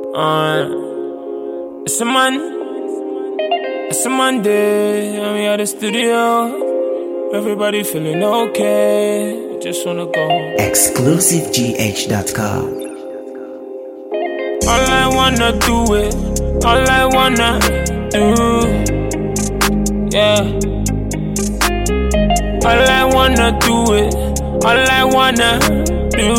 It's a Monday, and we at the studio. Everybody feeling okay, just wanna go. ExclusiveGH.com. All I wanna do it, all I wanna do, yeah. All I wanna do it, all I wanna do,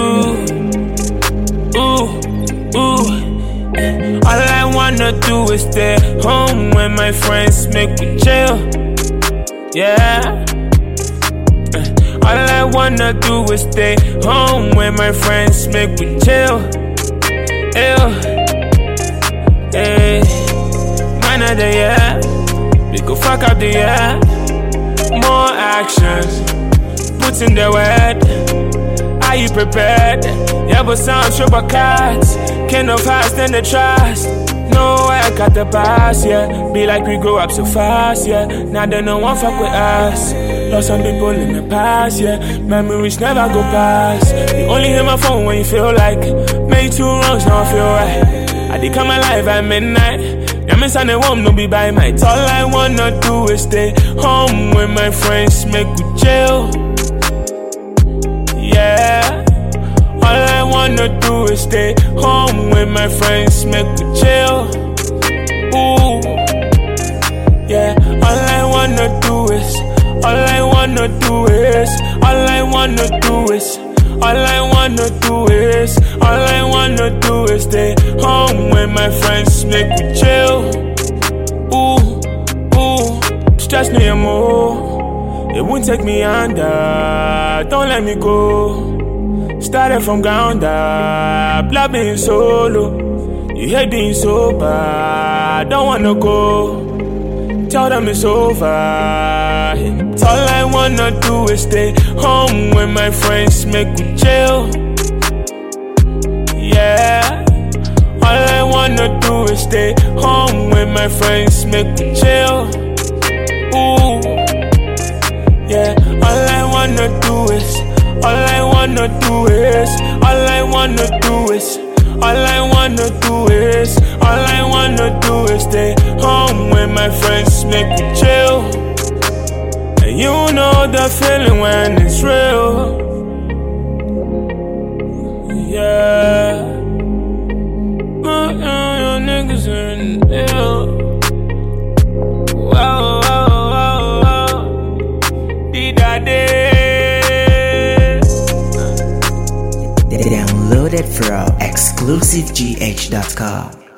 ooh, ooh. All I wanna do is stay home when my friends make me chill, yeah. All I wanna do is stay home when my friends make me chill, ew. Hey, man of the year, we go fuck up the year. More action, put in the word. Are you prepared? Yeah, but sound sure but cards. Can't no fast in the trust. No way I got the pass, yeah. Be like we grow up so fast, yeah. Now they no one fuck with us. Lost some people in the past, yeah. Memories never go past. You only hear my phone when you feel like made 2 wrongs, now I feel right. I did come alive at midnight. Yeah, me Sunday home, no be by night. All I wanna do is stay home when my friends make we chill, yeah. All I wanna do is stay home when my friends make me chill, ooh, yeah. All I wanna do is, all I wanna do is, all I wanna do is, all I wanna do is, all I wanna do is stay home when my friends make me chill, ooh, ooh. Stress no more, it won't take me under, don't let me go. Started from ground up, love being solo. You hate being sober, don't wanna go. Tell them it's over. All I wanna do is stay home when my friends make me chill, yeah. All I wanna do is stay home when my friends make me chill, ooh, yeah. All I wanna do is, all I wanna do is, all I wanna do is, all I wanna do is, all I wanna do is stay home when my friends make me chill. And you know the feeling when it's real, yeah. Your niggas are in hell. Wow, wow, wow, wow. Did Downloaded from ExclusiveGH.com.